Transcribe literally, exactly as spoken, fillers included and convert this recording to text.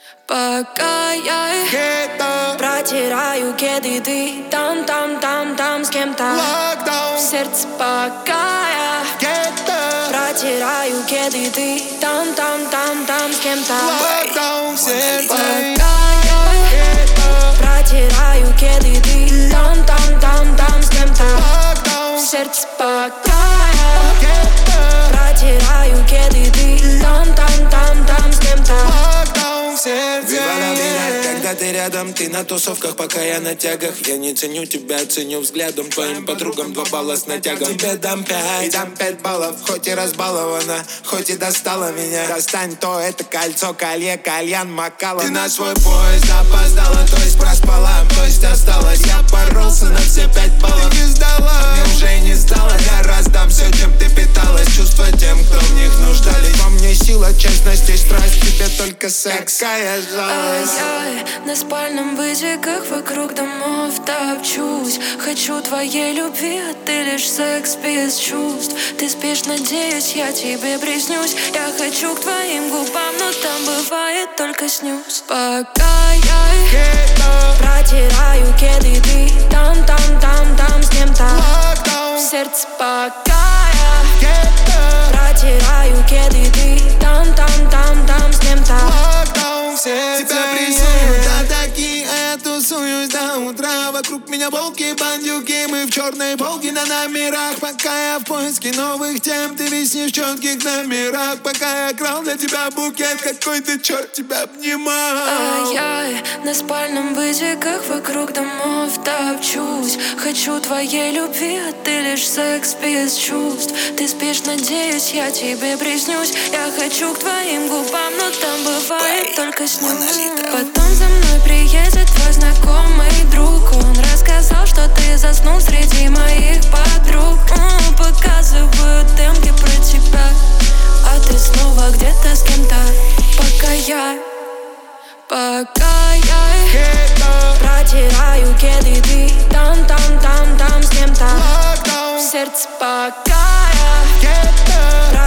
Пока я Гетто. протираю кеды, ты там, там, там, там с кем-то. Локдаун. В сердце пока я Гетто. протираю кеды, ты там, там, там, там с кем-то. Локдаун в сердце. Пока я Гетто. протираю кеды, ты там, там, там, там с кем-то. Локдаун. В сердце пока я Гетто. протираю кеды, ты там, там, там, там с кем-то. Локдаун в сердце. Выбора меня, когда ты рядом, ты на тусовках, пока я на тягах. Я не ценю тебя, ценю взглядом. Твоим подругам два балла с натягом. Тебе дам пять, дам пять баллов. Хоть и разбалована, хоть и достала меня. Достань то, это кольцо, колье, кальян, макала. Ты на свой поезд опоздала, то есть проспала, то есть осталась. Я боролся на все пять баллов. Не сдала. Мне уже не стало, я раздам все, чем ты питалась. Чувства тем, кто в них нуждались. Во мне сила, честность и страсть, тебе только секс. Какая жалость. Я на спальном вытеках вокруг домов топчусь. Хочу твоей любви, а ты лишь секс без чувств. Ты спишь, надеюсь, я тебе приснюсь. Я хочу к твоим губам, но там бывает только снюс. Пока я Гетто. протираю кеды, ты там, там, там, там с кем-то. Локдаун. В сердце пока я Гетто. протираю кеды, ты там, там, там, там с кем-то. Локдаун в сердце. Тебя прессуют атаки, а я тусуюсь до утра. Вокруг меня волки, бандюки, мы в черной волге на номерах. Пока я в поиске новых тем, ты виснешь в четких номерах. Пока я крал для тебя букет, какой ты черт тебя обнимал. А я на спальном вытеках вокруг домов топчусь. Хочу твоей любви, а ты лишь секс без чувств. Ты спишь, надеюсь, я тебе приснюсь. Я хочу к твоим губам, но там бывает только снюс. Потом за мной приедет твой знакомый друг. Он рассказал, что ты заснул среди моих подруг. М, Показывают демки про тебя, а ты снова где-то с кем-то. Пока я Пока я Гетто. протираю кеды, ты там, там, там, там с кем-то. Локдаун. В сердце пока я Гетто.